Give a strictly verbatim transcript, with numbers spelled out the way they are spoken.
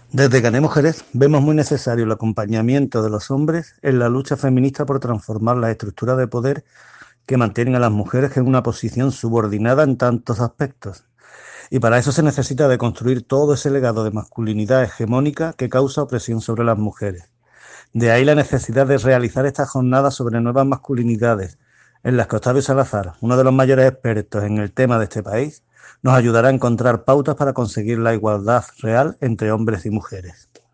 Desde Ganemos Jerez vemos muy necesario el acompañamiento de los hombres en la lucha feminista por transformar las estructuras de poder que mantienen a las mujeres en una posición subordinada en tantos aspectos. Y para eso se necesita de construir todo ese legado de masculinidad hegemónica que causa opresión sobre las mujeres. De ahí la necesidad de realizar estas jornadas sobre nuevas masculinidades, en las que Octavio Salazar, uno de los mayores expertos en el tema de este país, nos ayudará a encontrar pautas para conseguir la igualdad real entre hombres y mujeres.